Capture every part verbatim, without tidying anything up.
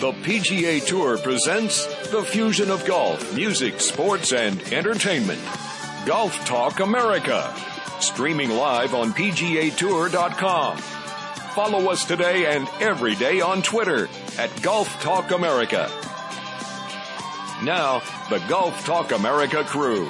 The P G A Tour presents the fusion of golf, music, sports, and entertainment. Golf Talk America. Streaming live on P G A Tour dot com. Follow us today and every day on Twitter at Golf Talk America. Now, the Golf Talk America crew.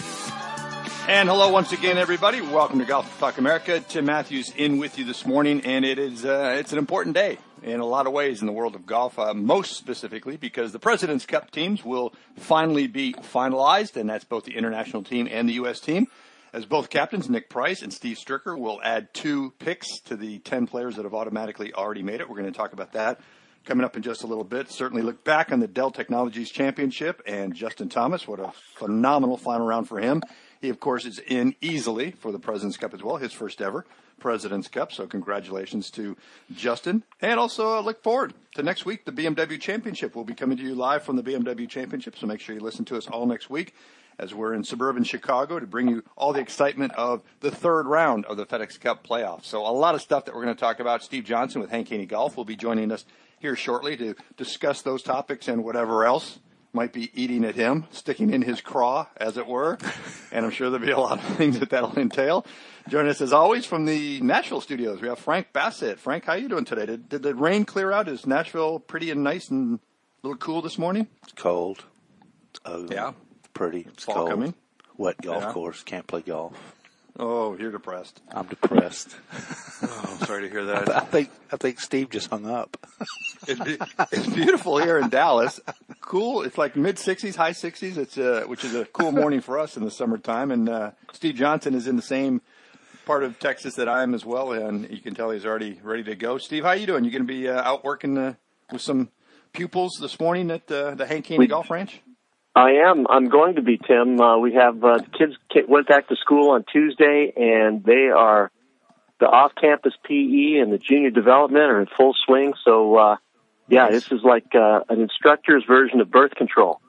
And hello once again, everybody. Welcome to Golf Talk America. Tim Matthews in with you this morning, and it is uh, it's an important day in a lot of ways in the world of golf, uh, most specifically because the President's Cup teams will finally be finalized, and that's both the international team and the U S team, as both captains, Nick Price and Steve Stricker, will add two picks to the ten players that have automatically already made it. We're going to talk about that coming up in just a little bit. Certainly look back on the Dell Technologies Championship and Justin Thomas. What a phenomenal final round for him. He, of course, is in easily for the President's Cup as well, his first ever President's Cup. So congratulations to Justin. And also uh, look forward to next week. The B M W Championship will be coming to you live from the B M W Championship. So make sure you listen to us all next week as we're in suburban Chicago to bring you all the excitement of the third round of the FedEx Cup playoffs. So a lot of stuff that we're going to talk about. Steve Johnson with Hank Haney Golf will be joining us here shortly to discuss those topics and whatever else might be eating at him, sticking in his craw, as it were. And I'm sure there'll be a lot of things that that'll entail. Joining us, as always, from the Nashville studios, we have Frank Bassett. Frank, how are you doing today? Did, did the rain clear out? Is Nashville pretty and nice and a little cool this morning? It's cold. Oh, yeah. Pretty. It's Fall cold. Coming. Wet golf Yeah. course. Can't play golf. Oh, you're depressed. I'm depressed. Oh, sorry to hear that. I think I think Steve just hung up. It's, be, it's beautiful here in Dallas. Cool. It's like mid sixties, high sixties. It's uh, which is a cool morning for us in the summertime. And uh, Steve Johnson is in the same part of Texas that I am as well, and you can tell he's already ready to go. Steve, how you doing? You going to be uh, out working uh, with some pupils this morning at uh, the Hank Haney Golf Ranch? I am. I'm going to be, Tim. Uh, we have uh, the kids went back to school on Tuesday, and they are the off-campus P E and the junior development are in full swing. So, uh, yeah, nice. This is like uh, an instructor's version of birth control.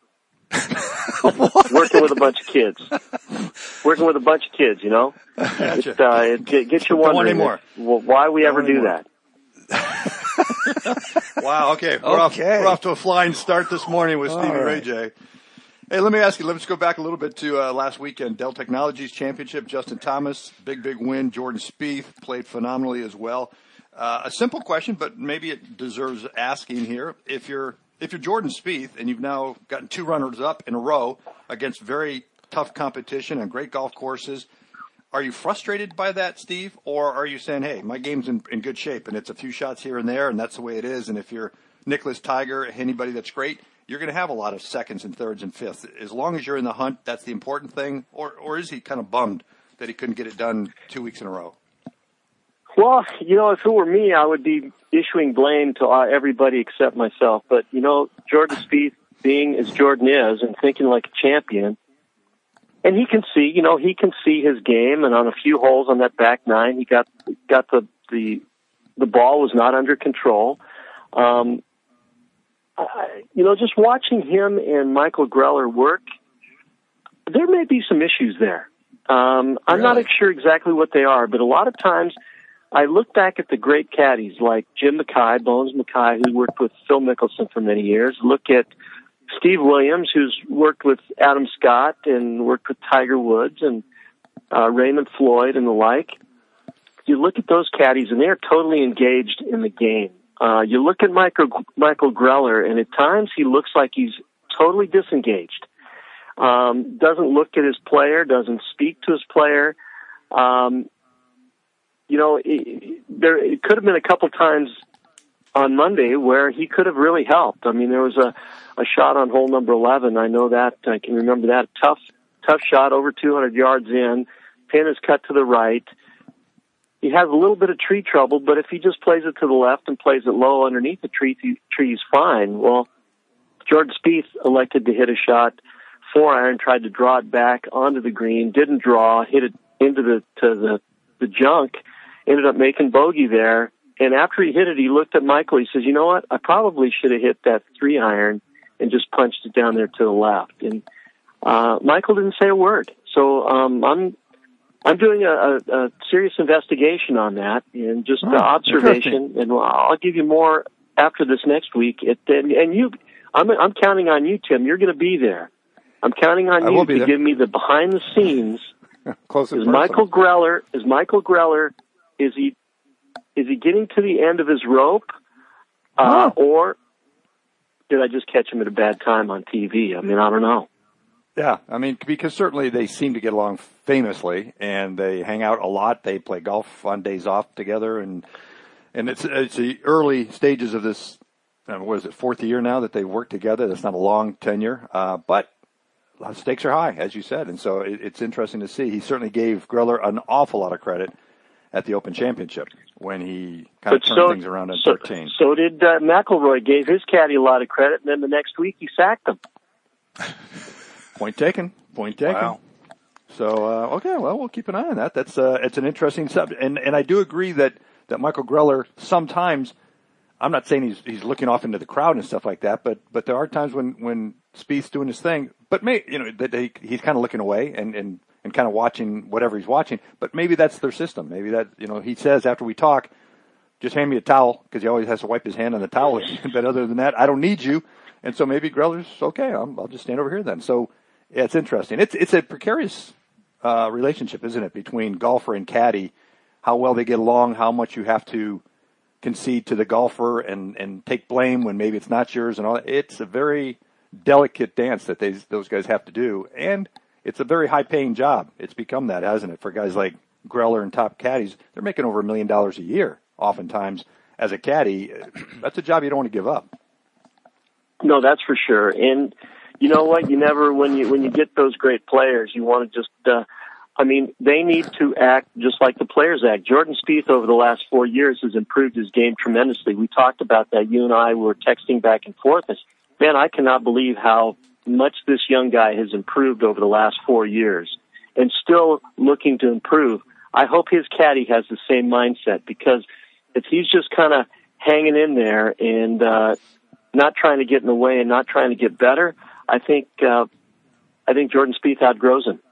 Working with a bunch of kids. Working with a bunch of kids, you know. Gotcha. It, uh, it get, gets you wondering Don't well, why we Don't ever do anymore. that. Wow, okay. We're, Okay. Off, we're off to a flying start this morning with All Stevie Ray right. J. Hey, let me ask you, let's go back a little bit to uh, last weekend. Dell Technologies Championship, Justin Thomas, big, big win. Jordan Spieth played phenomenally as well. Uh, a simple question, but maybe it deserves asking here. If you're if you're Jordan Spieth and you've now gotten two runners-up in a row against very tough competition and great golf courses, are you frustrated by that, Steve, or are you saying, hey, my game's in, in good shape and it's a few shots here and there and that's the way it is, and if you're Nicholas Tiger, anybody that's great, you're going to have a lot of seconds and thirds and fifths. As long as you're in the hunt, that's the important thing, or or is he kind of bummed that he couldn't get it done two weeks in a row? Well, you know, if it were me, I would be issuing blame to uh, everybody except myself. But, you know, Jordan Spieth, being as Jordan is and thinking like a champion, and he can see, you know, he can see his game. And on a few holes on that back nine, he got got the the the ball was not under control. Um, I, you know, just watching him and Michael Greller work, there may be some issues there. Um, I'm Really? not sure exactly what they are, but a lot of times I look back at the great caddies like Jim Mackay, Bones Mackay, who worked with Phil Mickelson for many years. Look at Steve Williams, who's worked with Adam Scott and worked with Tiger Woods and uh, Raymond Floyd and the like. You look at those caddies, and they're totally engaged in the game. Uh, you look at Michael, Michael Greller, and at times he looks like he's totally disengaged. Um, doesn't look at his player, doesn't speak to his player. Um, you know, it, there it could have been a couple times on Monday where he could have really helped. I mean, there was a, a shot on hole number eleven. I know that. I can remember that. Tough, tough shot over two hundred yards in. Pin is cut to the right. He has a little bit of tree trouble, but if he just plays it to the left and plays it low underneath the tree, the tree's fine. Well, Jordan Spieth elected to hit a shot, four iron, tried to draw it back onto the green, didn't draw, hit it into the to the the junk, ended up making bogey there. And after he hit it, he looked at Michael. He says, "You know what? I probably should have hit that three iron and just punched it down there to the left." And uh, Michael didn't say a word. So um, I'm. I'm doing a, a, a serious investigation on that and just Oh, uh, observation, and I'll give you more after this next week, it, and, and you, I'm, I'm counting on you, Tim. You're going to be there. I'm counting on I you will be to there. give me the behind the scenes. Close is Michael Greller? Is Michael Greller? Is he? Is he getting to the end of his rope, uh, huh. or did I just catch him at a bad time on T V? I mean, I don't know. Yeah, I mean, because certainly they seem to get along famously, and they hang out a lot. They play golf on days off together, and and it's it's the early stages of this. Uh, what is it, fourth year now that they've worked together? That's not a long tenure, uh, but a lot of stakes are high, as you said, and so it, it's interesting to see. He certainly gave Greller an awful lot of credit at the Open Championship when he kind of But turned so, things around in so, thirteen. So did uh, McIlroy. Gave his caddy a lot of credit, and then the next week he sacked him. Point taken. Point taken. Wow. So uh, okay, well, we'll keep an eye on that. That's uh, it's an interesting subject, and and I do agree that that Michael Greller sometimes. I'm not saying he's he's looking off into the crowd and stuff like that, but but there are times when when Spieth's doing his thing, but may you know that he, he's kind of looking away and and and kind of watching whatever he's watching. But maybe that's their system. Maybe that you know he says after we talk, just hand me a towel because he always has to wipe his hand on the towel. But other than that, I don't need you. And so maybe Greller's okay. I'm, I'll just stand over here then. So yeah, it's interesting. It's it's a precarious uh, relationship, isn't it, between golfer and caddy? How well they get along, how much you have to concede to the golfer and, and take blame when maybe it's not yours and all that. It's a very delicate dance that they, those guys have to do. And it's a very high paying job. It's become that, hasn't it? For guys like Greller and top caddies, they're making over a million dollars a year. Oftentimes as a caddy, that's a job you don't want to give up. No, that's for sure. And you know what? You never, when you, when you get those great players, you want to just, uh, I mean, they need to act just like the players act. Jordan Spieth over the last four years has improved his game tremendously. We talked about that. You and I were texting back and forth. Man, I cannot believe how much this young guy has improved over the last four years and still looking to improve. I hope his caddy has the same mindset because if he's just kind of hanging in there and uh, not trying to get in the way and not trying to get better, I think uh, I think Jordan Spieth outgrows him.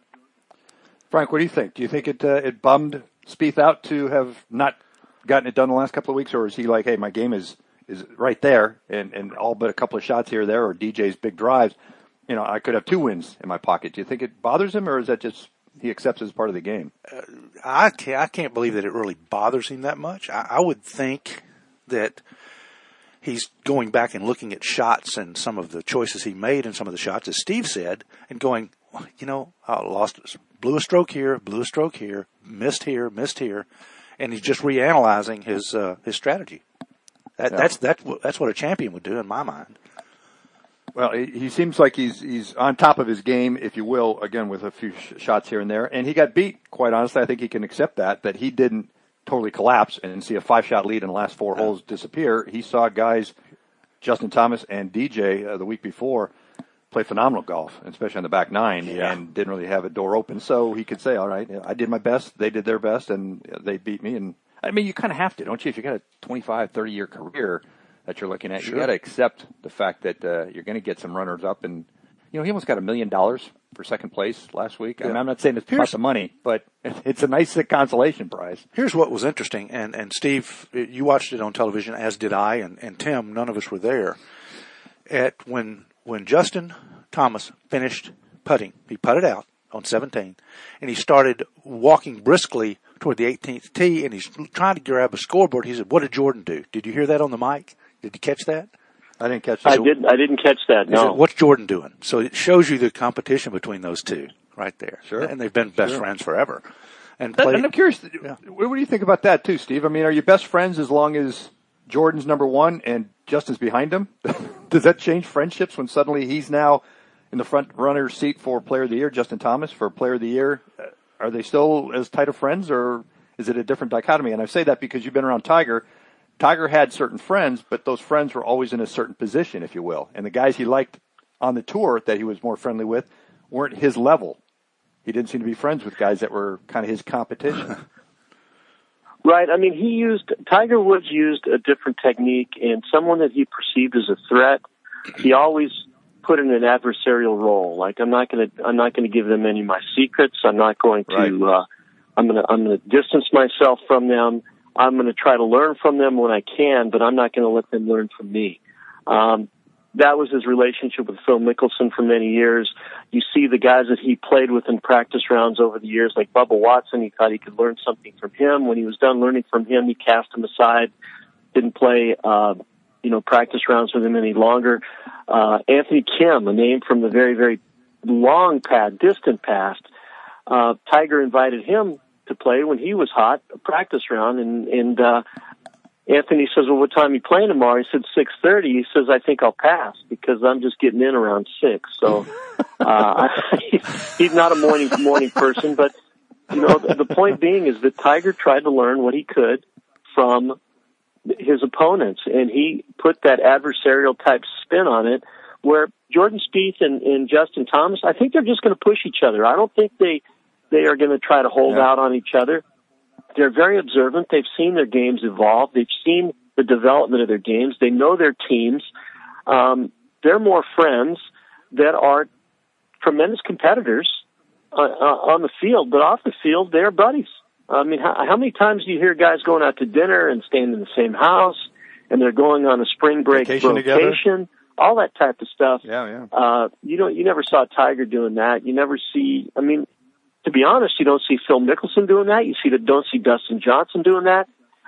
Frank, what do you think? Do you think it uh, it bummed Spieth out to have not gotten it done the last couple of weeks, or is he like, hey, my game is, is right there, and, and all but a couple of shots here or there, or D J's big drives, you know, I could have two wins in my pocket. Do you think it bothers him, or is that just he accepts it as part of the game? Uh, I can't, I can't believe that it really bothers him that much. I, I would think that he's going back and looking at shots and some of the choices he made and some of the shots, as Steve said, and going, you know, I lost, blew a stroke here, blew a stroke here, missed here, missed here, and he's just reanalyzing his uh, his strategy. That, yeah. That's that, that's what a champion would do in my mind. Well, he, he seems like he's he's on top of his game, if you will, again with a few sh- shots here and there, and he got beat. Quite honestly, I think he can accept that that he didn't totally collapse and see a five-shot lead in the last four yeah. holes disappear. He saw guys, Justin Thomas and D J, uh, the week before, play phenomenal golf, especially on the back nine, yeah. and didn't really have a door open. So he could say, all right, I did my best, they did their best, and they beat me. And I mean, you kind of have to, don't you? If you got a twenty-five, thirty-year career that you're looking at, sure. you got to accept the fact that uh, you're going to get some runners up. And, you know, he almost got a million dollars for second place last week. Yeah. I mean, I'm not saying it's about the money, but it's a nice consolation prize. Here's what was interesting, and, and Steve, you watched it on television, as did I, and, and Tim, none of us were there. At when when Justin Thomas finished putting, he putted out on seventeen, and he started walking briskly toward the eighteenth tee, and he's trying to grab a scoreboard. He said, "What did Jordan do?" Did you hear that on the mic? Did you catch that? I didn't catch that. I didn't. I didn't catch that. No. Said, What's Jordan doing? So it shows you the competition between those two right there. Sure. And they've been best sure. friends forever. And, that, played, and I'm curious, yeah. what do you think about that too, Steve? I mean, are you best friends as long as Jordan's number one and Justin's behind him? Does that change friendships when suddenly he's now in the front runner's seat for Player of the Year, Justin Thomas for Player of the Year? Are they still as tight of friends, or is it a different dichotomy? And I say that because you've been around Tiger. Tiger had certain friends, but those friends were always in a certain position, if you will. And the guys he liked on the tour that he was more friendly with weren't his level. He didn't seem to be friends with guys that were kind of his competition. Right. I mean, he used, Tiger Woods used a different technique, and someone that he perceived as a threat, he always put in an adversarial role. Like, I'm not going to, I'm not going to give them any of my secrets. I'm not going to, right. uh, I'm going to, I'm going to distance myself from them. I'm going to try to learn from them when I can, but I'm not going to let them learn from me. Um, that was his relationship with Phil Mickelson for many years. You see the guys that he played with in practice rounds over the years, like Bubba Watson. He thought he could learn something from him. When he was done learning from him, he cast him aside, didn't play, uh, you know, practice rounds with him any longer. Uh, Anthony Kim, a name from the very, very long past, distant past. Uh, Tiger invited him to play when he was hot, a practice round, and, and, uh, Anthony says, well, what time are you playing tomorrow? He said six thirty. He says, I think I'll pass because I'm just getting in around six. So, uh, he's not a morning, morning person, but, you know, the, the point being is that Tiger tried to learn what he could from his opponents, and he put that adversarial type spin on it where Jordan Spieth and, and Justin Thomas, I think they're just going to push each other. I don't think they, they are going to try to hold yeah. out on each other. They're very observant. They've seen their games evolve. They've seen the development of their games. They know their teams. Um, they're more friends that are tremendous competitors uh, uh, on the field, but off the field, they're buddies. I mean, how, how many times do you hear guys going out to dinner and staying in the same house, and they're going on a spring break vacation, rotation, all that type of stuff? Yeah, yeah. Uh, you don't, you never saw Tiger doing that. You never see, I mean, to be honest, you don't see Phil Mickelson doing that. You see that, don't see Dustin Johnson doing that.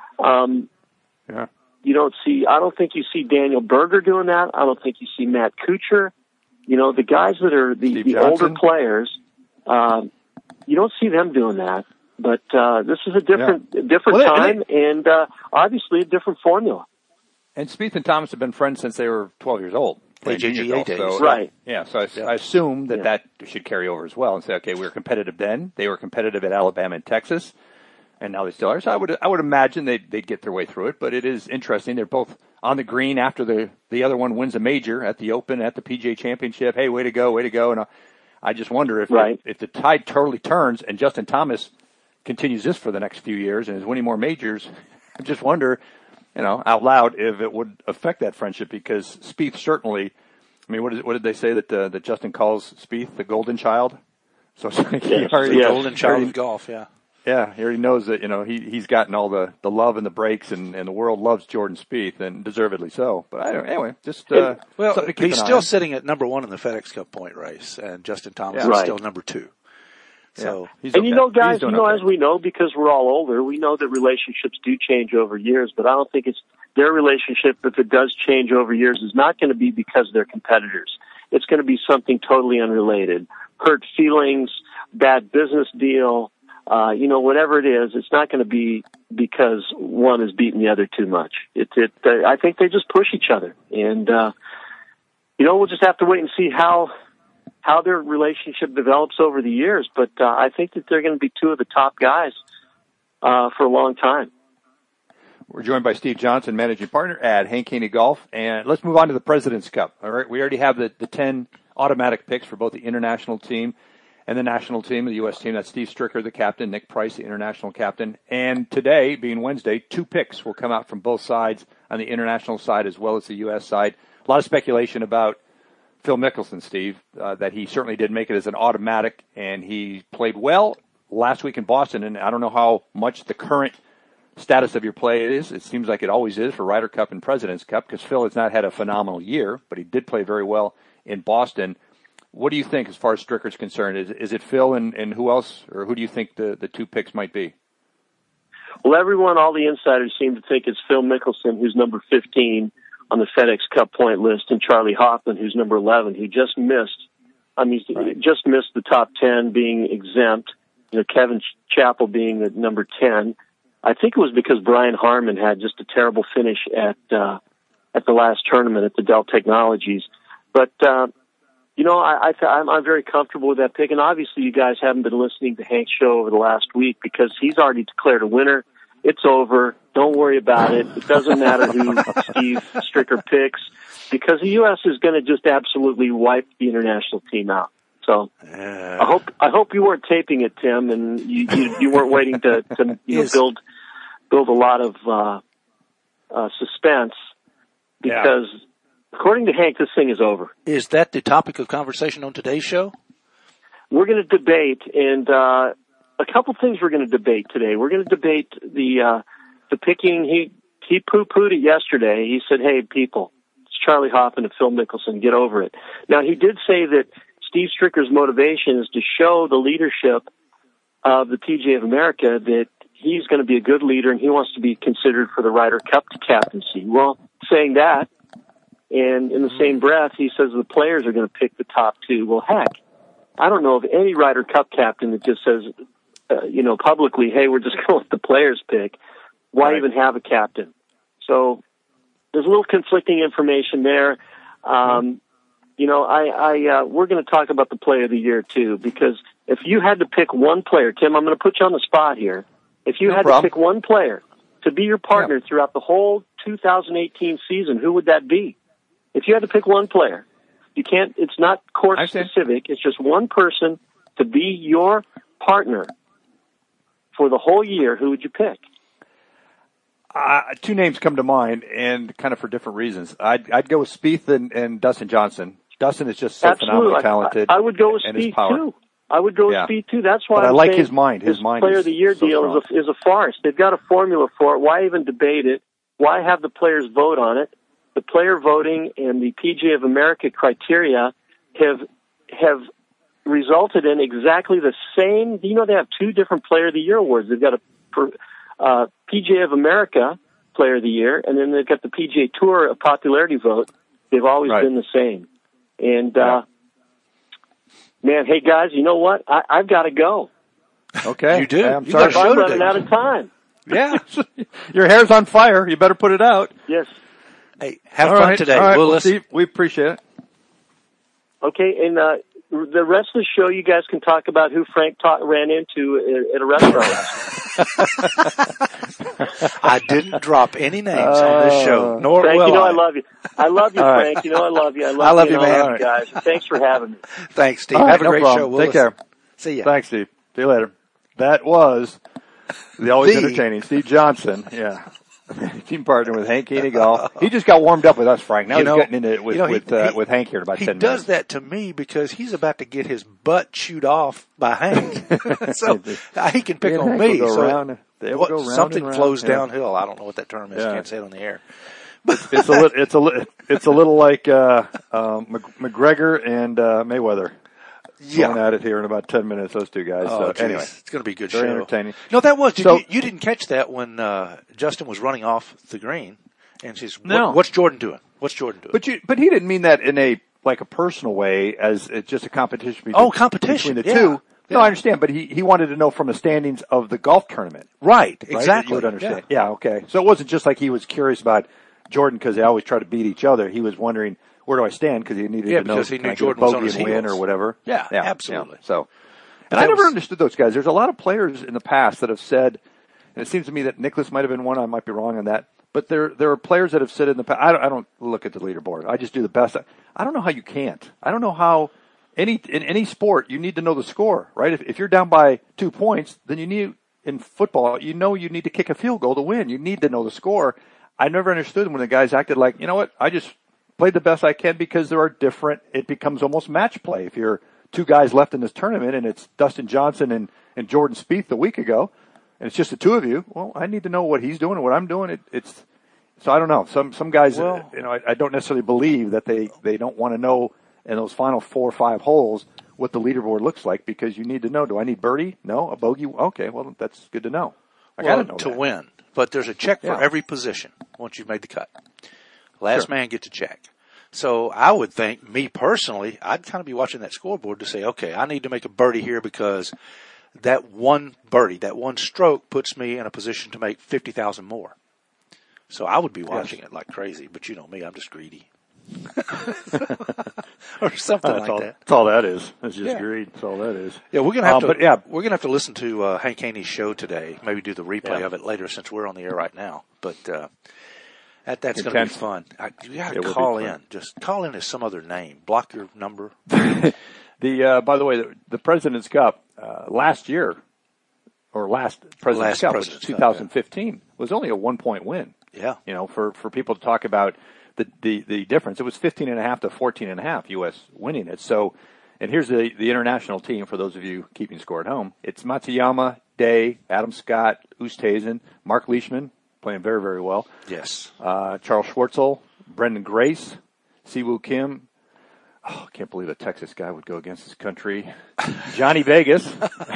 Um, yeah. You don't see, I don't think you see Daniel Berger doing that. I don't think you see Matt Kuchar. You know, the guys that are the, the older players, um, you don't see them doing that. But, uh, this is a different, yeah. different well, time and, it, and, uh, obviously a different formula. And Spieth and Thomas have been friends since they were twelve years old. A J G A days. So, right. Yeah, so I, yeah. I assume that yeah. that should carry over as well and say, okay, we were competitive then. They were competitive at Alabama and Texas, and now they still are. So I would I would imagine they'd, they'd get their way through it, but it is interesting. They're both on the green after the, the other one wins a major at the Open, at the P G A Championship. Hey, way to go, way to go. And I, I just wonder if, right. if, if the tide totally turns and Justin Thomas continues this for the next few years and is winning more majors, I just wonder, you know, out loud, if it would affect that friendship, because Spieth certainly, I mean, what, is, what did they say that uh, that Justin calls Spieth the golden child? So it's like yes. he already, yes. golden child already, of golf, yeah. Yeah, he already knows that, you know, he, he's gotten all the, the love and the breaks, and, and the world loves Jordan Spieth, and deservedly so. But I don't, anyway, just, uh, well, he's still sitting at number one in the FedEx Cup point race, and Justin Thomas yeah. is right. still number two. So, yeah. He's and okay. you know, guys, you know, okay. as we know, because we're all older, we know that relationships do change over years, but I don't think it's their relationship, if it does change over years, is not going to be because they're competitors. It's going to be something totally unrelated. Hurt feelings, bad business deal, uh, you know, whatever it is, it's not going to be because one is beating the other too much. It, it, uh, I think they just push each other. And, uh, you know, we'll just have to wait and see how, how their relationship develops over the years. But, uh, I think that they're going to be two of the top guys, uh, for a long time. We're joined by Steve Johnson, managing partner at Hank Haney Golf. And let's move on to the President's Cup. All right. We already have the, the ten automatic picks for both the international team and the national team, the U S team. That's Steve Stricker, the captain, Nick Price, the international captain. And today, being Wednesday, two picks will come out from both sides, on the international side as well as the U S side. A lot of speculation about Phil Mickelson, Steve, uh, that he certainly did make it as an automatic, and he played well last week in Boston. And I don't know how much the current status of your play is. It seems like it always is for Ryder Cup and President's Cup, because Phil has not had a phenomenal year, but he did play very well in Boston. What do you think as far as Stricker's concerned? Is is it Phil and, and who else, or who do you think the, the two picks might be? Well, everyone, all the insiders seem to think it's Phil Mickelson, who's number fifteen on the FedEx Cup point list, and Charlie Hoffman, who's number eleven, who just missed, I mean, right. just missed the top ten, being exempt. You know, Kevin Chappell being the number ten. I think it was because Brian Harman had just a terrible finish at uh, at the last tournament at the Dell Technologies. But uh, you know, I, I th- I'm, I'm very comfortable with that pick. And obviously, you guys haven't been listening to Hank's show over the last week, because he's already declared a winner. It's over. Don't worry about it. It doesn't matter who Steve Stricker picks, because the U S is going to just absolutely wipe the international team out. So uh, I hope I hope you weren't taping it, Tim, and you you, you weren't waiting to, to you know, build build a lot of uh, uh, suspense, because yeah. according to Hank, this thing is over. Is that the topic of conversation on today's show? We're going to debate, and uh, a couple things we're going to debate today. We're going to debate the uh, the picking, he, he poo-pooed it yesterday. He said, hey, people, it's Charlie Hoffman and Phil Mickelson, get over it. Now, he did say that Steve Stricker's motivation is to show the leadership of the P G A of America that he's going to be a good leader and he wants to be considered for the Ryder Cup captaincy. Well, saying that, and in the same breath, he says the players are going to pick the top two. Well, heck, I don't know of any Ryder Cup captain that just says, uh, you know, publicly, hey, we're just going to let the players pick. Why right. even have a captain? So there's a little conflicting information there. Um, mm-hmm. You know, I, I, uh, we're going to talk about the player of the year too, because if you had to pick one player, Tim, I'm going to put you on the spot here. If you no had problem. to pick one player to be your partner yeah. throughout the whole two thousand eighteen season, who would that be? If you had to pick one player, you can't, it's not course specific. It's just one person to be your partner for the whole year. Who would you pick? Uh, two names come to mind, and kind of for different reasons. I'd, I'd go with Spieth and, and Dustin Johnson. Dustin is just so Absolutely. phenomenally talented. I, I would go with and, Spieth and too. I would go with yeah. Spieth too. That's why but I'm I like saying his mind. His this mind player is of the year so deal is a, is a farce. They've got a formula for it. Why even debate it? Why have the players vote on it? The player voting and the P G A of America criteria have have resulted in exactly the same. You know, they have two different Player of the Year awards. They've got a uh, P G A of America Player of the Year, and then they've got the P G A Tour a popularity vote. They've always right. been the same. And uh, man, hey guys, you know what? I, I've got to go. Okay, you do. I'm you sorry, I'm running out of time. Yeah, your hair's on fire. You better put it out. Yes. Hey, have All fun right. today. All right. We'll well, listen. Steve, we appreciate it. Okay, and uh, the rest of the show, you guys can talk about who Frank ta- ran into at a restaurant last night. I didn't drop any names uh, on this show. Nor Frank, will you know I. I love you. I love you, All Frank. right. You know I love you. I love, I love you, you, man. You guys. Thanks for having me. Thanks, Steve. Right, have a no great problem. show. We'll Take listen. care. See ya. Thanks, Steve. See you later. That was the always the. entertaining Steve Johnson. Yeah. Team partner with Hank Haney Golf. He just got warmed up with us, Frank. Now you he's know, getting into it with, you know, with, he, uh, he, with Hank here in about he ten minutes. He does that to me because he's about to get his butt chewed off by Hank. So he can pick on me. Go so around, what, go round something round. flows yeah. downhill. I don't know what that term is. Yeah. I can't say it on the air. It's a little, it's a little, it's a little like, uh, um, McGregor and, uh, Mayweather. Yeah. Going at it here in about ten minutes, those two guys. Oh, so anyway, it's going to be a good very show. entertaining. No, that was, so, you, you didn't catch that when, uh, Justin was running off the green and she's, what, no. what's Jordan doing? What's Jordan doing? But you, but he didn't mean that in a, like a personal way as it's just a competition between, oh, competition. between the yeah. two. Yeah. No, I understand, but he, he wanted to know from the standings of the golf tournament. Right, right? exactly. You would understand. Yeah. yeah, okay. So it wasn't just like he was curious about Jordan because they always try to beat each other. He was wondering, where do I stand? Because he needed yeah, to know because he can knew I Jordan get a was on bogey his and win heels. or whatever. Yeah, yeah absolutely. Yeah. So, and I never was, understood those guys. There's a lot of players in the past that have said, and it seems to me that Nicholas might have been one. I might be wrong on that. But there, there are players that have said in the past, I don't, I don't look at the leaderboard. I just do the best. I, I don't know how you can't. I don't know how any, in any sport, you need to know the score, right? If, if you're down by two points, then you need, in football, you know you need to kick a field goal to win. You need to know the score. I never understood when the guys acted like, you know what, I just played the best I can because there are different, it becomes almost match play. If you're two guys left in this tournament and it's Dustin Johnson and, and Jordan Spieth a week ago, and it's just the two of you, well, I need to know what he's doing and what I'm doing. It, it's, so I don't know. Some, some guys, well, you know, I, I don't necessarily believe that they, they don't want to know in those final four or five holes what the leaderboard looks like because you need to know, do I need birdie? No, a bogey? Okay, well, that's good to know. I well, gotta know to that. win. But there's a check for yeah. every position once you've made the cut. Last sure. man gets a check. So I would think, me personally, I'd kind of be watching that scoreboard to say, okay, I need to make a birdie here because that one birdie, that one stroke puts me in a position to make fifty thousand more. So I would be watching yes. it like crazy, but you know me, I'm just greedy. or something that's like all, that. That's all that is. It's just yeah. greed. That's all that is. Yeah, we're gonna have um, to. But yeah, we're gonna have to listen to uh, Hank Haney's show today. Maybe do the replay yeah. of it later since we're on the air right now. But uh, that that's Intense. gonna be fun. I, you gotta it call in. Just call in as some other name. Block your number. the uh, by the way, the, the President's Cup uh, last year or last President's last Cup, President's which was twenty fifteen, Cup, yeah. was only a one point win. Yeah, you know, for for people to talk about. The, the, the difference, it was fifteen and a half to fourteen and a half U S winning it. So, and here's the, the international team for those of you keeping score at home. It's Matsuyama, Day, Adam Scott, Oosthuizen, Mark Leishman, playing very, very well. Yes. Uh, Charles Schwartzel, Brendan Grace, Siwoo Kim. Oh, I can't believe a Texas guy would go against his country. Johnny Vegas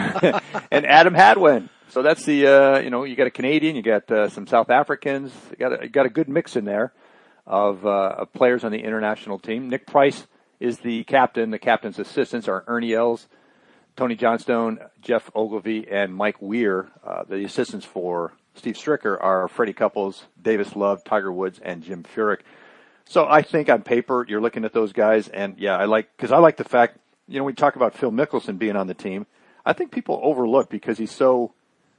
and Adam Hadwin. So that's the, uh, you know, you got a Canadian, you got uh, some South Africans. You got a, you got a good mix in there of, uh, of players on the international team. Nick Price is the captain. The captain's assistants are Ernie Els, Tony Johnstone, Jeff Ogilvie, and Mike Weir. Uh, the assistants for Steve Stricker are Freddie Couples, Davis Love, Tiger Woods, and Jim Furyk. So I think on paper, you're looking at those guys, and yeah, I like, because I like the fact, you know, we talk about Phil Mickelson being on the team. I think people overlook because he's so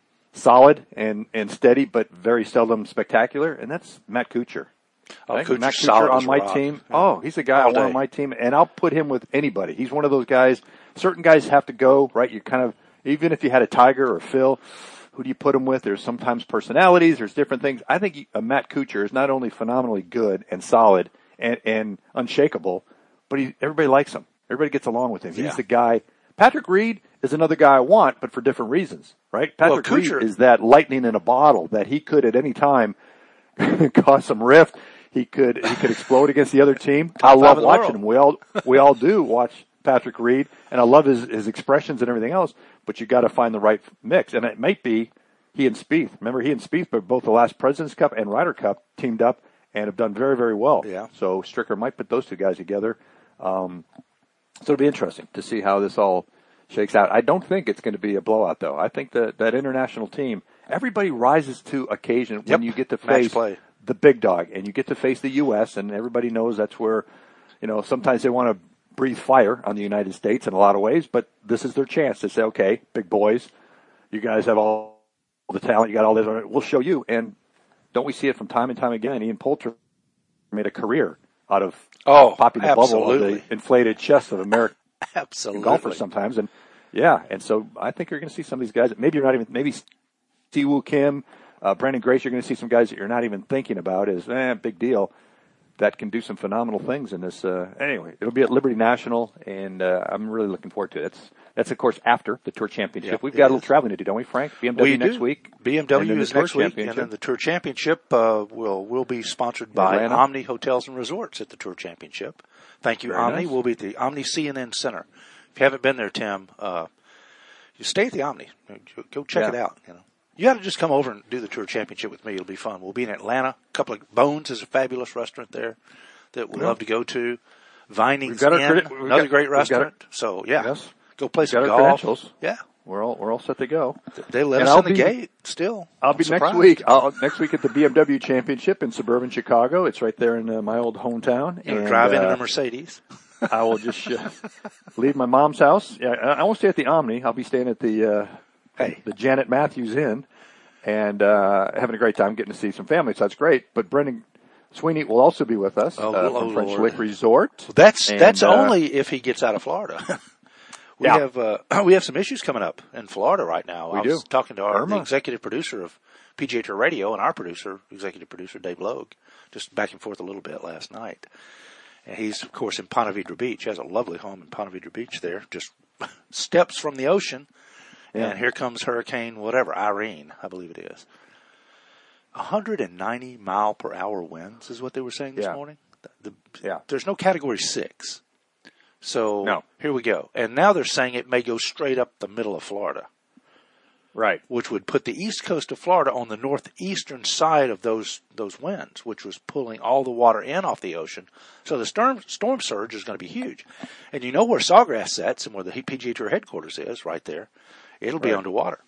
solid and, and steady, but very seldom spectacular, and that's Matt Kuchar. Oh, I think Matt Kuchar's solid Kuchar on as my rock. team. Yeah. Oh, he's a guy All I want on day. my team, and I'll put him with anybody. He's one of those guys. Certain guys have to go, right? You kind of, even if you had a Tiger or Phil, who do you put him with? There's sometimes personalities. There's different things. I think uh, Matt Kuchar is not only phenomenally good and solid and, and unshakable, but he, everybody likes him. Everybody gets along with him. He's Yeah. the guy. Patrick Reed is another guy I want, but for different reasons, right? Patrick Well, Kuchar- Reed is that lightning in a bottle that he could at any time cause some rift. He could he could explode against the other team. I five love in the watching world. him. We all we all do watch Patrick Reed, and I love his his expressions and everything else. But you got to find the right mix, and it might be he and Spieth. Remember, he and Spieth, but both the last President's Cup and Ryder Cup teamed up and have done very very well. Yeah. So Stricker might put those two guys together. Um, so it'll be interesting to see how this all shakes out. I don't think it's going to be a blowout, though. I think that that international team, everybody rises to occasion when Yep. you get to Match face play. the big dog, and you get to face the U S, and everybody knows that's where, you know, sometimes they want to breathe fire on the United States in a lot of ways, but this is their chance to say, okay, big boys, you guys have all the talent, you got all this, we'll show you. And don't we see it from time and time again? Ian Poulter made a career out of Oh, popping the bubble of absolutely. the inflated chest of American Absolutely. golfers sometimes. And yeah, and so I think you're going to see some of these guys that maybe you're not even, maybe Siwoo Kim, uh, Brandon Grace, you're going to see some guys that you're not even thinking about as, eh, big deal, that can do some phenomenal things in this. Uh, anyway, it'll be at Liberty National, and uh, I'm really looking forward to it. It's, that's, of course, after the Tour Championship. Yep, We've it got a little is. traveling to do, don't we, Frank? B M W We next do. week. B M and W then the is Tour next week, and Championship. then the Tour Championship uh, will will be sponsored by Atlanta. Omni Hotels and Resorts at the Tour Championship. Thank you, Very Omni. nice. We'll be at the Omni C N N Center. If you haven't been there, Tim, uh, you stay at the Omni. Go check Yeah. it out. You know, you got to just come over and do the Tour Championship with me. It'll be fun. We'll be in Atlanta. A couple of Bones is a fabulous restaurant there that we'd Yeah. love to go to. Vining's We've got our Inn, credi- we've another got- great we've got restaurant. So yeah, Yes. go play We've some got our golf. credentials. Yeah, We're all we're all set to go. they let And us I'll in the be- gate. Still, I'll I'm be surprised. next week. I'll, next week at the B M W Championship in suburban Chicago. It's right there in uh, my old hometown. You're and, drive in uh, in a Mercedes. I will just uh, leave my mom's house. Yeah, I I won't stay at the Omni. I'll be staying at the uh, Hey. the Janet Matthews Inn, and uh, having a great time, getting to see some family. So that's great. But Brendan Sweeney will also be with us Oh, uh, oh, from French Lord. Lick Resort. That's And, that's uh, only if he gets out of Florida. we Yeah. have uh, we have some issues coming up in Florida right now. We I was do. talking to our the Irma. executive producer of P G A Tour Radio and our producer, executive producer Dave Logue, just back and forth a little bit last night. And he's of course in Ponte Vedra Beach. He has a lovely home in Ponte Vedra Beach there, just steps from the ocean. Yeah. And here comes Hurricane whatever, Irene, I believe it is. one hundred ninety mile per hour winds is what they were saying this Yeah. morning. The, the, Yeah. There's no category six. So No. here we go. And now they're saying it may go straight up the middle of Florida, Right. which would put the east coast of Florida on the northeastern side of those those winds, which was pulling all the water in off the ocean. So the storm, storm surge is going to be huge. And you know where Sawgrass sits and where the P G A Tour headquarters is, right there. It'll be Right. underwater.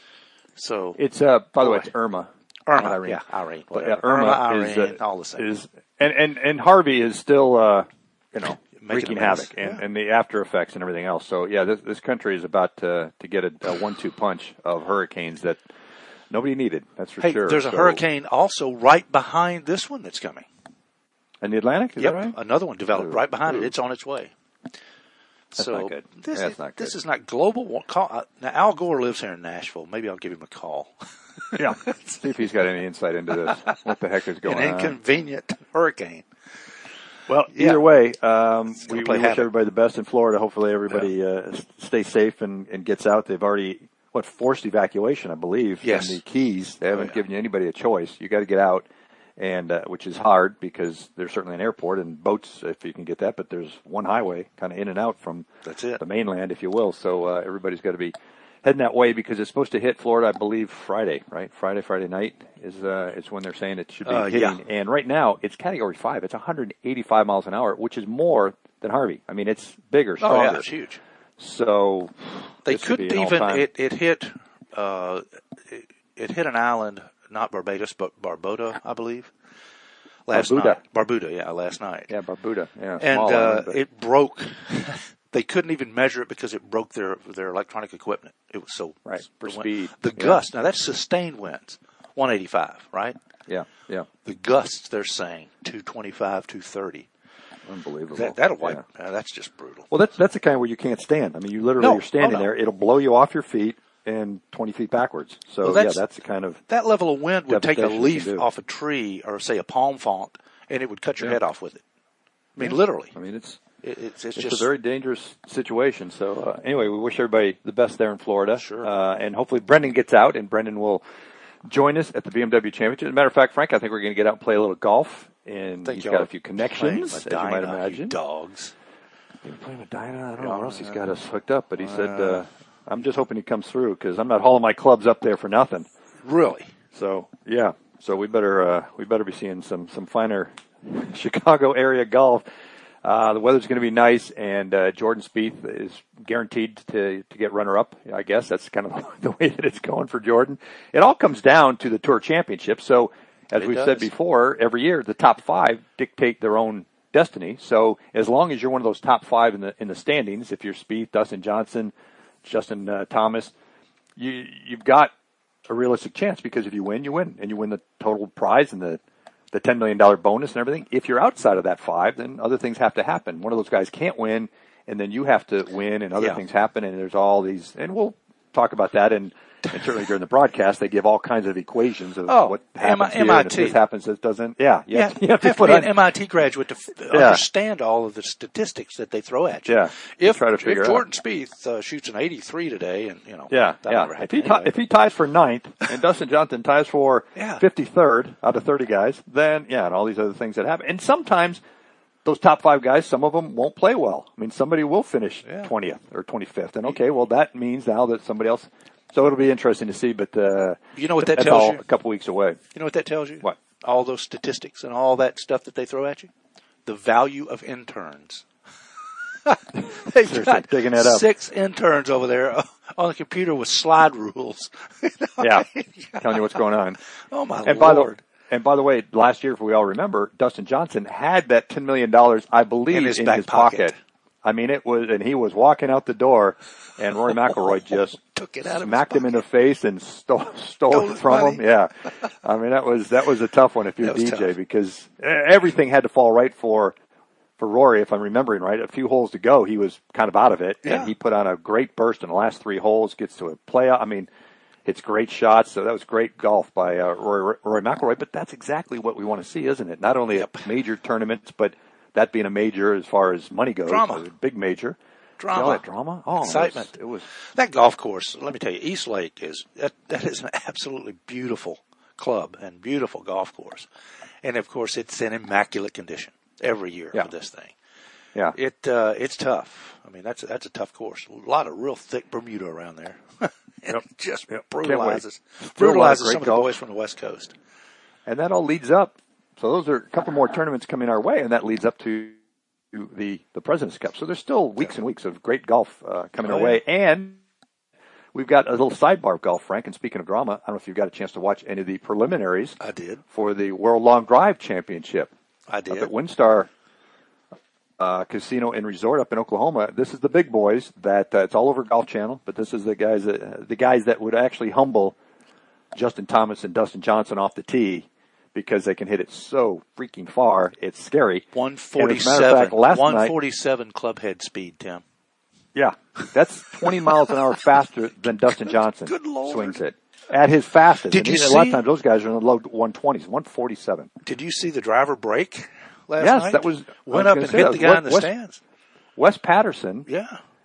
So It's uh. By the way, Boy. it's Irma. Irma, not Irene. yeah, Irene, But yeah, whatever. Irma, Irma, is, Irene, uh, all the same. Is and, and and Harvey is still uh, you know Making wreaking a mess. havoc and, Yeah. and the after effects and everything else. So yeah, this this country is about to to get a, a one two punch of hurricanes that nobody needed. That's for Hey, sure. there's a So- hurricane also right behind this one that's coming. in the Atlantic. Is Yep, that right? another one developed Ooh, right behind ooh. it. It's on its way. That's so not good. This, That's is, not this good. is not global. wa- Call, uh, now, Al Gore lives here in Nashville. Maybe I'll give him a call. Yeah. See if he's got any insight into this. What the heck is going An on? inconvenient hurricane. Well, Yeah. either way, um, we, play we wish havoc. everybody the best in Florida. Hopefully everybody uh, s- stays safe and, and gets out. They've already what, forced evacuation, I believe. Yes. And the Keys, they haven't oh, yeah. given anybody a choice. You got to get out, and uh, which is hard because there's certainly an airport and boats if you can get that, but there's one highway kind of in and out from That's it. the mainland, if you will. So uh, everybody's got to be heading that way because it's supposed to hit Florida, I believe, Friday, right? Friday, Friday night is uh, is when they're saying it should be Uh, hitting. yeah. And right now, it's Category five. It's one hundred eighty-five miles an hour, which is more than Harvey. I mean, it's bigger, Oh, stronger. yeah, it's huge. So They this would be couldn't an even, all-time- it, it hit, uh, it, it hit an island, not Barbados, but Barbuda, I believe. Last Barbuda. night. Barbuda, yeah, last night. Yeah, Barbuda. Yeah, And small uh, island, but- it broke. They couldn't even measure it because it broke their their electronic equipment. It was so Right, for the wind- speed. The Yeah. gust. Now that's sustained winds, one eighty-five, right? yeah, yeah, The gusts they're saying two twenty-five, two thirty. unbelievable. That that'll wipe. Yeah. Uh, that's just brutal. Well, that's that's the kind where you can't stand. I mean, you literally No. are standing Oh, no. there; it'll blow you off your feet and twenty feet backwards. So Well, yeah, that's- that's the kind of That level of wind would take a devastation you leaf can do. off a tree or say a palm frond, and it would cut your Yeah. head off with it. I mean, literally. I mean, it's It, it's it's it's just a very dangerous situation. So uh, anyway, we wish everybody the best there in Florida. Sure. Uh, and hopefully Brendan gets out, and Brendan will join us at the B M W Championship. As a matter of fact, Frank, I think we're going to get out and play a little golf. And think he's y'all got a are few playing connections, as you Medina, might you imagine. dogs. Maybe playing Medina. I don't know Yeah, where else he's uh, got us hooked up, but he said, uh, I'm just hoping he comes through because I'm not hauling my clubs up there for nothing. Really? So yeah, so we better uh, we better be seeing some some finer Chicago area golf. Uh, the weather's going to be nice, and uh, Jordan Spieth is guaranteed to to get runner up. I guess that's kind of the way that it's going for Jordan. It all comes down to the Tour Championship. So as It we've does. said before, every year the top five dictate their own destiny. So as long as you're one of those top five in the in the standings, if you're Spieth, Dustin Johnson, Justin uh, Thomas, you you've got a realistic chance because if you win, you win, and you win the total prize and the the ten million dollars bonus and everything. If you're outside of that five, then other things have to happen. One of those guys can't win, and then you have to win, and other Yeah. things happen, and there's all these, and we'll talk about that, and, and certainly during the broadcast, they give all kinds of equations of Oh, what happens M- here, and if MIT. this happens, this doesn't, yeah, you Yeah, have, you have to have to put be on, an M I T graduate to f- Yeah. understand all of the statistics that they throw at you. Yeah, If, try to figure if out. Jordan Spieth uh, shoots an eighty-three today, and you know, yeah, that'll yeah. never If happen he, ti- anyway. if he ties for ninth, and Dustin Johnson ties for Yeah. fifty-third out of thirty guys, then, yeah, and all these other things that happen. And sometimes, those top five guys, some of them won't play well. I mean, somebody will finish Yeah. twentieth or twenty-fifth. And okay, well, that means now that somebody else, so it'll be interesting to see, but, uh, You know what that that's tells all you? a couple weeks away. You know what that tells you? What? All those statistics and all that stuff that they throw at you? The value of interns. They've Seriously, got digging that up. six interns over there on the computer with slide rules. Yeah. Telling you what's going on. Oh, my And by the, Lord. and by the way, last year, if we all remember, Dustin Johnson had that ten million dollars, I believe, In in his his, back pocket. pocket. I mean, it was, and he was walking out the door, and Rory McIlroy just Took it out of his smacked him in the pocket. face and stole, stole Stole it his from money. him. Yeah. I mean, that was, that was a tough one if you're That was D J tough. because everything had to fall right for, for Rory, if I'm remembering right. A few holes to go, he was kind of out of it, Yeah. and he put on a great burst in the last three holes, gets to a playoff. I mean, hits great shots, so that was great golf by uh, Rory, Rory McIlroy. But that's exactly what we want to see, isn't it? Not only Yep. at major tournaments, but that being a major as far as money goes, Drama. a big major. Drama. All that drama, oh, Excitement. It was, it was That golf course, let me tell you, East Lake is that, that is an absolutely beautiful club and beautiful golf course, and of course it's in immaculate condition every year Yeah. for this thing. yeah. It uh, it's tough. I mean that's a, that's a tough course. A lot of real thick Bermuda around there. and Yep. it just Yep. brutalizes Still a lot of brutalizes great some of golf. the boys from the West Coast. And that all leads up. So those are a couple more tournaments coming our way, and that leads up to the the President's Cup. So there's still weeks and weeks of great golf uh, coming Oh, our yeah. way, and we've got a little sidebar of golf, Frank. And speaking of drama, I don't know if you've got a chance to watch any of the preliminaries I did. for the World Long Drive Championship I up did. at WinStar uh, Casino and Resort up in Oklahoma. This is the big boys that uh, it's all over Golf Channel, but this is the guys that, uh, the guys that would actually humble Justin Thomas and Dustin Johnson off the tee because they can hit it so freaking far. It's scary. one And as a matter of forty-seven. fact, last night- one forty-seven club head speed, Tim. Yeah, that's twenty miles an hour faster than Dustin Johnson good Lord. swings it at his fastest. Did And you he- A lot see- of times those guys are in the low one twenties, one forty-seven. Did you see the driver break last Yes, night? that was- I went was up gonna and say hit that the was guy Wes- in the Wes- stands. Wes Patterson Yeah.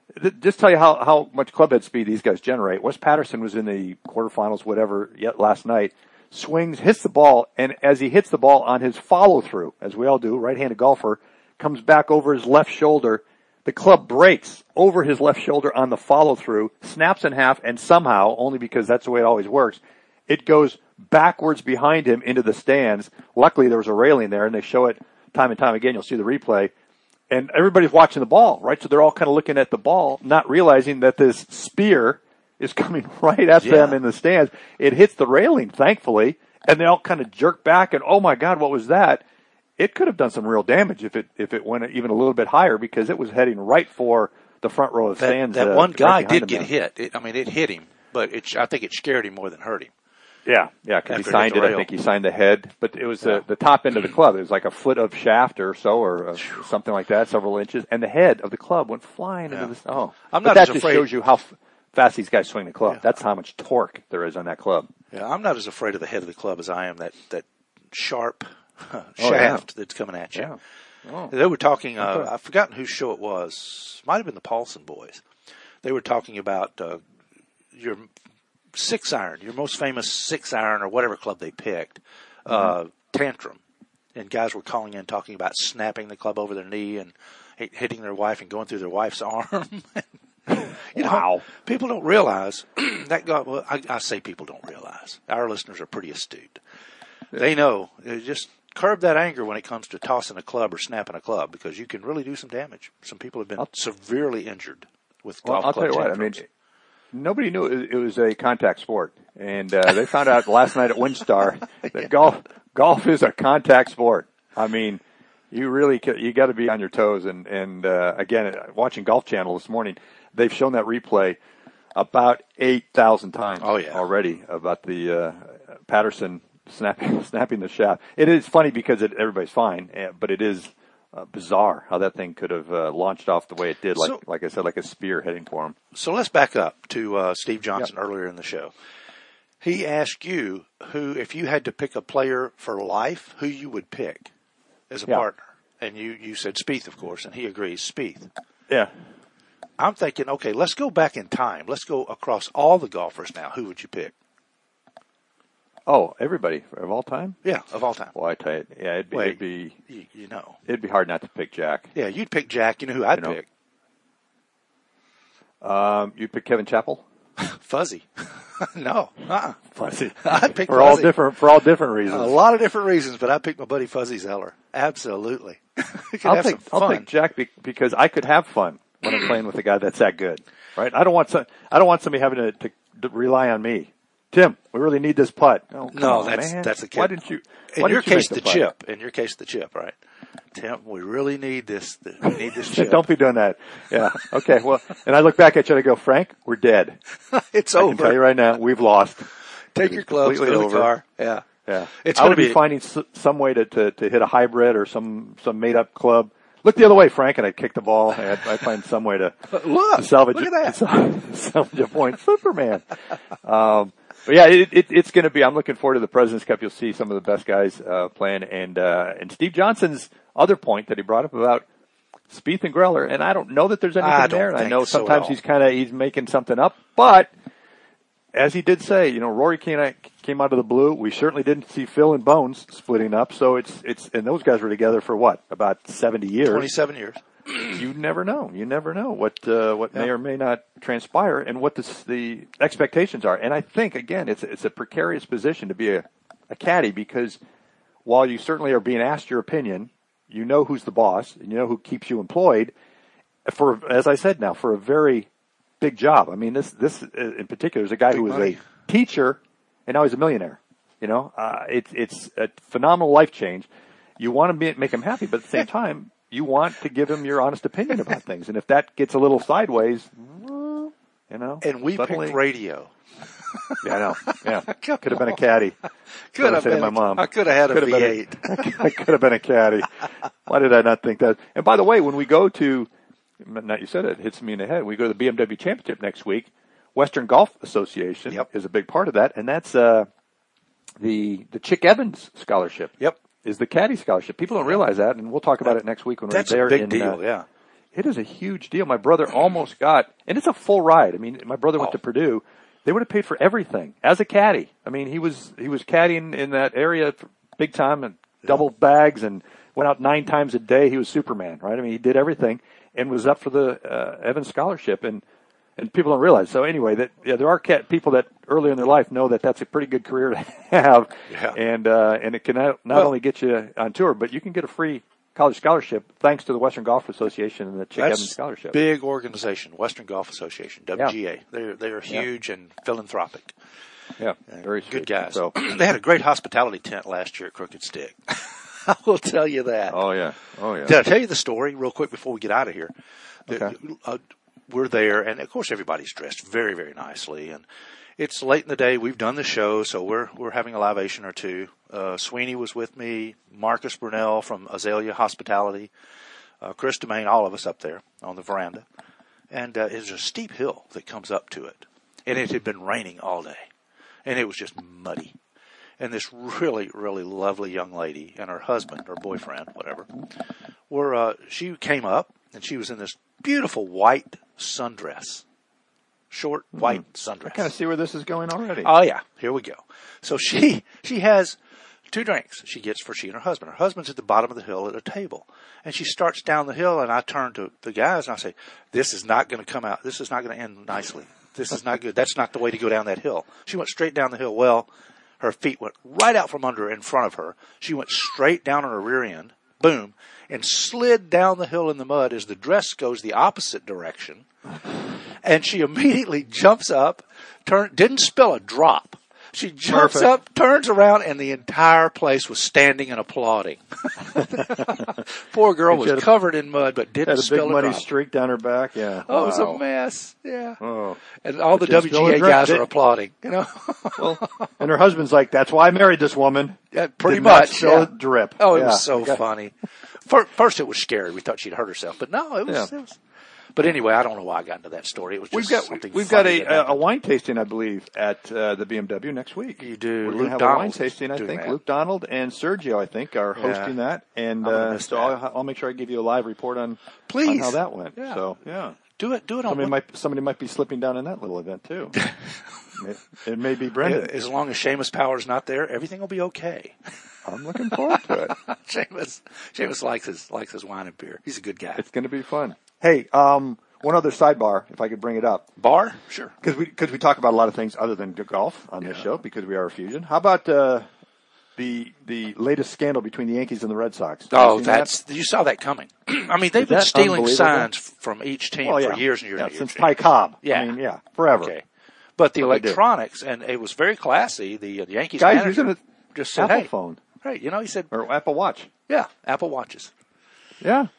just tell you how, how much clubhead speed these guys generate. Wes Patterson was in the quarterfinals, whatever, yet last night. Swings, hits the ball, and as he hits the ball on his follow-through, as we all do, right-handed golfer, comes back over his left shoulder. The club breaks over his left shoulder on the follow-through, snaps in half, and somehow, only because that's the way it always works, it goes backwards behind him into the stands. Luckily, there was a railing there, and they show it time and time again. You'll see the replay. And everybody's watching the ball, right? So they're all kind of looking at the ball, not realizing that this spear is coming right at yeah. them in the stands. It hits the railing, thankfully, and they all kind of jerk back and, oh my God, what was that? It could have done some real damage if it if it went even a little bit higher, because it was heading right for the front row of that, stands. That uh, one guy right did get now. hit. It, I mean, it hit him, but it, I think it scared him more than hurt him. Yeah, yeah, because he signed it. I think he signed the head, but it was yeah. the, the top end of the club. It was like a foot of shaft or so, or uh, something like that, several inches, and the head of the club went flying yeah. into the. Oh, I'm but not that as just afraid. shows you how f- fast these guys swing the club. Yeah. That's how much torque there is on that club. Yeah, I'm not as afraid of the head of the club as I am that that sharp oh, shaft yeah. that's coming at you. Yeah. Oh. They were talking. Uh, I've forgotten whose show it was. Might have been the Paulson boys. They were talking about uh, your six iron, your most famous six iron or whatever club they picked, mm-hmm. uh, tantrum. And guys were calling in talking about snapping the club over their knee and hitting their wife and going through their wife's arm. you wow. know, people don't realize that guy, well, I, I say people don't realize. Our listeners are pretty astute. They know. They just curb that anger when it comes to tossing a club or snapping a club, because you can really do some damage. Some people have been I'll, severely injured with golf well, I'll club tell you tantrums. what, I mean, nobody knew it was a contact sport, and uh, they found out last night at WinStar that yeah. golf golf is a contact sport. I mean, you really you got to be on your toes. And and uh, again, watching Golf Channel this morning, they've shown that replay about eight thousand times oh, yeah. already about the uh, Patterson snapping snapping the shaft. It is funny because it, everybody's fine, but it is Uh, bizarre how that thing could have uh, launched off the way it did, like so, like I said, like a spear heading for him. So let's back up to uh, Steve Johnson yep. earlier in the show. He asked you who, if you had to pick a player for life, who you would pick as a yeah. partner. And you, you said Spieth, of course, and he agrees, Spieth. Yeah. I'm thinking, okay, let's go back in time. Let's go across all the golfers now. Who would you pick? Oh, everybody of all time? Yeah, of all time. Well, I tell you, yeah, it'd be, Wait, it'd be, you, you know, it'd be hard not to pick Jack. Yeah, you'd pick Jack. You know who I'd you know? pick? Um, you'd pick Kevin Chappell? Fuzzy. no, uh-uh. Fuzzy. I'd pick for Fuzzy. all different for all different reasons. A lot of different reasons, but I'd pick my buddy Fuzzy Zeller. Absolutely. I'll pick I'll pick Jack be, because I could have fun when I'm playing with a guy that's that good, right? I don't want some, I don't want somebody having to, to, to rely on me. Tim, we really need this putt. Oh, no, on, that's man. that's a kid. Why didn't you? In why your didn't you case, the, the chip. In your case, the chip, right? Tim, we really need this. We need this chip. Don't be doing that. Yeah. Okay. Well, and I look back at you and I go, Frank, we're dead. It's I over. I can tell you right now, we've lost. Take your clubs, go to the over. car. Yeah. Yeah. It's I would be, be finding s- some way to, to to hit a hybrid or some some made up club. Look the other way, Frank, and I'd kick the ball. I'd, I'd find some way to, look, to salvage look it. at that. Salvage a point. Superman. Um, But yeah, it, it, it's going to be. I'm looking forward to the President's Cup. You'll see some of the best guys uh, playing, and uh, and Steve Johnson's other point that he brought up about Spieth and Greller, and I don't know that there's anything I there. And I know so sometimes he's kind of he's making something up, but as he did say, you know, Rory came came out of the blue. We certainly didn't see Phil and Bones splitting up, so it's it's and those guys were together for what, about seventy years, twenty-seven years. You never know. You never know what uh, what yeah. may or may not transpire, and what the, the expectations are. And I think again, it's it's a precarious position to be a, a caddy, because while you certainly are being asked your opinion, you know who's the boss and you know who keeps you employed. For as I said, now for a very big job. I mean, this this in particular is a guy big who was money. a teacher and now he's a millionaire. You know, uh, it's it's a phenomenal life change. You want to be, make him happy, but at the same time, you want to give him your honest opinion about things. And if that gets a little sideways, you know. And we suddenly, picked radio. Yeah, I know. Yeah. Could have been a caddy. Could have been. My mom. I could have had a could V eight. A, I could have been a caddy. Why did I not think that? And by the way, when we go to, not you said it, it hits me in the head. We go to the B M W Championship next week. Western Golf Association yep. is a big part of that, and that's uh, the the Chick Evans Scholarship. Yep. Is the caddy scholarship. People don't realize that, and we'll talk about it next week when That's we're there. That's a big in, deal, uh, yeah. it is a huge deal. My brother almost got, and it's a full ride. I mean, my brother went Oh. to Purdue. They would have paid for everything as a caddy. I mean, he was he was caddying in that area for big time and double bags and went out nine times a day. He was Superman, right? I mean, he did everything and was up for the uh, Evans Scholarship. And and people don't realize. So anyway, that yeah, there are cat people that early in their life know that that's a pretty good career to have, Yeah. and uh, and it can not, not Well- only get you on tour, but you can get a free college scholarship thanks to the Western Golf Association and the Chick That's Evans Scholarship. big organization, Western Golf Association, W G A. They're they're huge and philanthropic. Yeah, very Good sweet. guys. So, They had a great hospitality tent last year at Crooked Stick. I will tell you that. oh yeah, oh yeah. Did I tell you the story real quick before we get out of here? The- Okay. uh, we're there, and of course everybody's dressed very, very nicely. And it's late in the day. We've done the show, so we're we're having a libation or two. Uh, Sweeney was with me, Marcus Brunell from Azalea Hospitality, uh, Chris Domain, all of us up there on the veranda. And uh, there's a steep hill that comes up to it. And it had been raining all day. And it was just muddy. And this really, really lovely young lady and her husband, or boyfriend, whatever, were, uh, she came up, and she was in this beautiful white sundress. Short, white I sundress. kind of see where this is going already. Oh yeah, here we go. So she she has two drinks she gets for she and her husband. Her husband's at the bottom of the hill at a table, and she starts down the hill. And I turn to the guys and I say, "This is not going to come out. This is not going to end nicely. This is not good. That's not the way to go down that hill." She went straight down the hill. Well, her feet went right out from under in front of her. She went straight down on her rear end. Boom. And slid down the hill in the mud as the dress goes the opposite direction. And she immediately jumps up, turn, didn't spill a drop. She jumps Perfect. up, turns around, and the entire place was standing and applauding. Poor girl She was had a- covered in mud, but didn't Had a spill big a muddy drop. streak down her back. Yeah. Oh, it was Wow. a mess. Yeah. Oh. And all the But W she's G still A a guys drip. are applauding. You know, Well, and her husband's like, "That's why I married this woman." yeah, pretty Did not much. spill yeah. a drip. Oh, it Yeah. was so Yeah. funny. Fir- First, it was scary. We thought she'd hurt herself, but no, it was. Yeah. It was but anyway, I don't know why I got into that story. It was just We've got something. we've got funny a that a, a happened. wine tasting, I believe, at uh, the B M W next week. You do. We're going Luke to have a wine Donald's tasting. I doing think that. Luke Donald and Sergio, I think, are Yeah. hosting that, and I'm gonna uh, miss so that. I'll, I'll make sure I give you a live report on, Please. on how that went. Yeah. So yeah, Do it. Do it on somebody one- might somebody might be slipping down in that little event too. it, it may be Brendan. As long as Seamus Power's not there, everything will be okay. I'm looking forward to it. Seamus, Seamus likes his likes his wine and beer. He's a good guy. It's going to be fun. Hey, um, one other sidebar, if I could bring it up. Bar, sure. Because we, cause we talk about a lot of things other than golf on this Yeah. show because we are a fusion. How about uh, the the latest scandal between the Yankees and the Red Sox? Have you Oh, seen that's you saw that coming. I mean, they've Is been that stealing unbelievable? signs from each that? team Well, yeah. for years and years Yeah, and years. since Ty Cobb. Yeah. I mean, yeah, forever. Okay, but the What they do. electronics, and it was very classy. The, uh, the Yankees Guys manager using an just said, Apple "Hey, phone hey, you know," he said, or Apple Watch. "Yeah, Apple Watches." Yeah.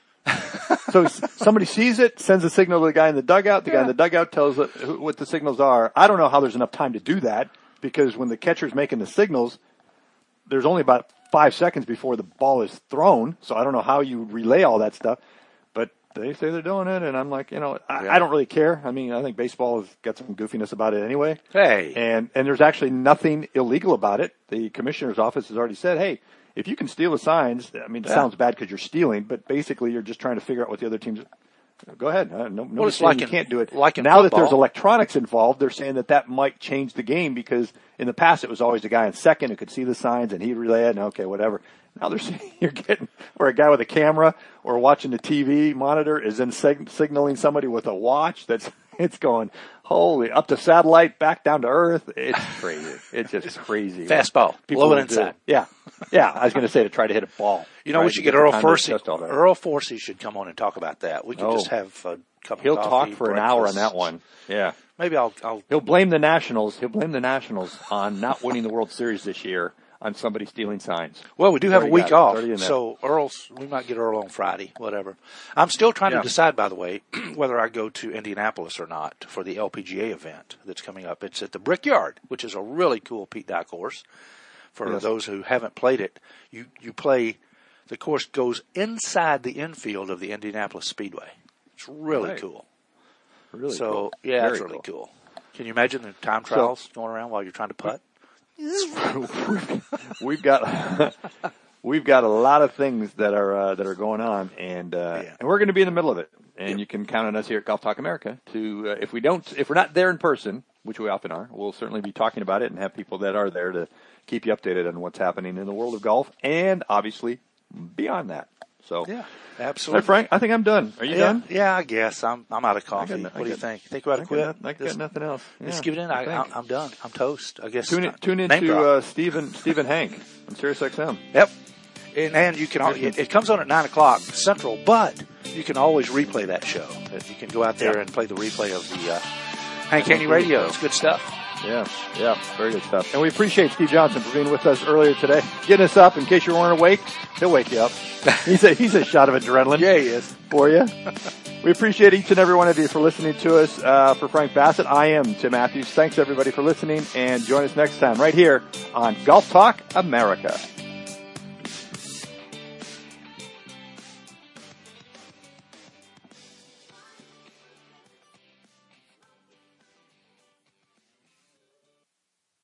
So s- somebody sees it, sends a signal to the guy in the dugout. The guy in Yeah. the dugout tells it who, what the signals are. I don't know how there's enough time to do that because when the catcher's making the signals, there's only about five seconds before the ball is thrown. So I don't know how you relay all that stuff. But they say they're doing it, and I'm like, you know, I, Yeah. I don't really care. I mean, I think baseball has got some goofiness about it anyway. Hey, And and there's actually nothing illegal about it. The commissioner's office has already said, hey, if you can steal the signs, I mean, it Yeah. sounds bad because you're stealing, but basically you're just trying to figure out what the other teams. Go ahead. Uh, no, nobody's it's saying like you in- can't do it. like in now that there's football. electronics involved, they're saying that that might change the game because in the past it was always the guy in second who could see the signs and he'd relay it and okay, whatever. Now they're saying you're getting where a guy with a camera or watching the T V monitor is then sig- signaling somebody with a watch that's it's going holy up to satellite back down to earth. It's crazy. It's just crazy. fastball, People blow it will do. inside. Yeah, yeah. I was going to say to try to hit a ball. You know, we Right, should to get the Earl time to Forsey. adjust all that. Earl Forsey should come on and talk about that. We could Oh. just have a cup He'll of talk coffee, for an hour on breakfast. that one. Yeah. Maybe I'll. I'll He'll blame the Nationals. He'll blame the Nationals on not winning the World Series this year on somebody stealing signs. Well, we do have a Already week got it. off, Already in there. so Earl's, we might get Earl on Friday, whatever. I'm still trying Yeah. to decide, by the way, whether I go to Indianapolis or not for the L P G A event that's coming up. It's at the Brickyard, which is a really cool Pete Dye course. For Yes. those who haven't played it, you, you play, the course goes inside the infield of the Indianapolis Speedway. It's really Right. cool. Really so, cool. yeah, Very it's really cool. Can you imagine the time trials going around while you're trying to putt? We've got we've got a lot of things that are uh, that are going on, and uh, Yeah. and we're going to be in the middle of it. And Yep. you can count on us here at Golf Talk America to, uh, if we don't, if we're not there in person, which we often are, we'll certainly be talking about it and have people that are there to keep you updated on what's happening in the world of golf and obviously beyond that. So, Yeah, all absolutely. right, Frank, I think I'm done. Are you yeah, done? Yeah, I guess. I'm I'm out of coffee. I got- I what do you got- think? You think we ought to I quit? got, I got Just- nothing else. Let's Yeah, give it in. I, think. I, I'm done. I'm toast. I guess. Tune in, tune Name into drop. uh, Stephen Stephen Hank on Sirius X M. Yep. And, and you can, al- it, it comes on at nine o'clock Central, but you can always replay that show. You can go out there Yeah. and play the replay of the uh, Hank Haney Radio. It's good stuff. Yeah, yeah, very good stuff. And we appreciate Steve Johnson for being with us earlier today, getting us up in case you weren't awake. He'll wake you up. He's a he's a shot of adrenaline. Yeah, he is. For you. We appreciate each and every one of you for listening to us. Uh, for Frank Bassett, I am Tim Matthews. Thanks everybody for listening, and join us next time right here on Golf Talk America.